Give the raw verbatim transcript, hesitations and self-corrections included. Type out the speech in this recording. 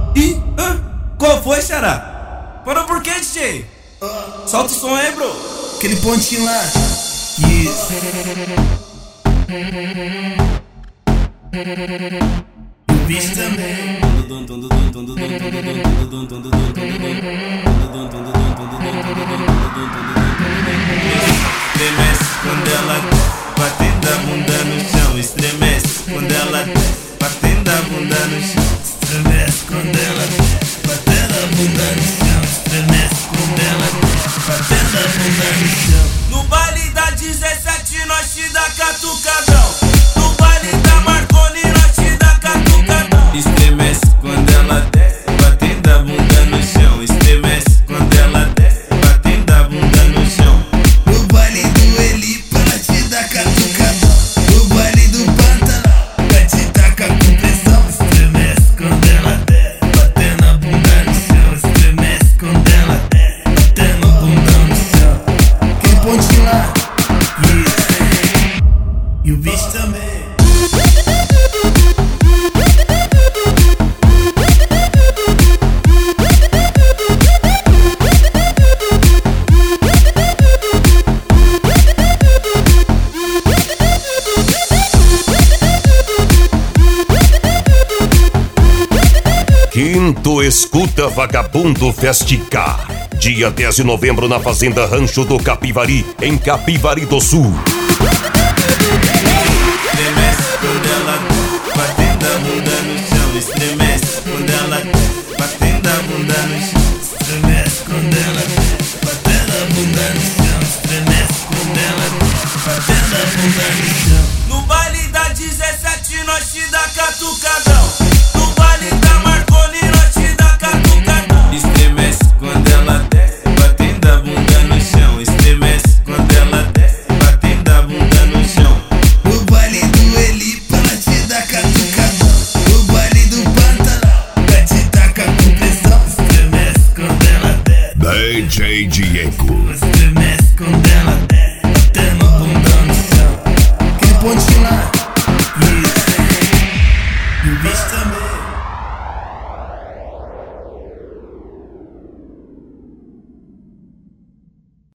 Ih, ah, qual foi, xará? Parou por quê, D J? Solta o som aí, bro. Aquele pontinho lá. Isso. O bicho também. Estremece quando ela batendo a bunda no chão. Estremece quando ela batendo a bunda no chão. Estremece quando ela batendo a bunda no chão. Estremece quando ela batendo a bunda no chão. No baile da dezessete nós te dá catucadão. No baile da Marconi nós te dá catucadão. Estremece quando ela desce, batendo a bunda no chão. Estremece quando ela desce, batendo a bunda no chão. No baile do Elipa nós te dá catucadão. No baile do Pantanal nós te taca com pressão. Estremece quando ela desce, batendo a bunda no chão. Estremece quando ela desce, batendo a bunda no chão. Aquele pontinho lá. Isso. E o bicho também. Quinto Escuta Vagabundo Festicar. Dia dez de novembro na Fazenda Rancho do Capivari, em Capivari do Sul. Estremece quando ela batendo a bunda no chão. Estremece quando ela batendo a bunda no chão. Estremece quando ela batendo a bunda no chão. Estremece quando ela batendo a bunda no chão. No baile da dezessete nós te dá catucadão. No baile da Marconi nós te dá catucadão. Estremece quando ela desce, batendo a bunda no chão. Estremece quando ela desce, batendo a bunda no chão. No baile do Elipa nós te dá catucadão. No baile do Pantanal nós te taca com pressão. Estremece quando ela desce, D J Diego. estremece quando ela desce, batendo a bunda no chão. Aquele pontinho lá. Isso. E o bicho também.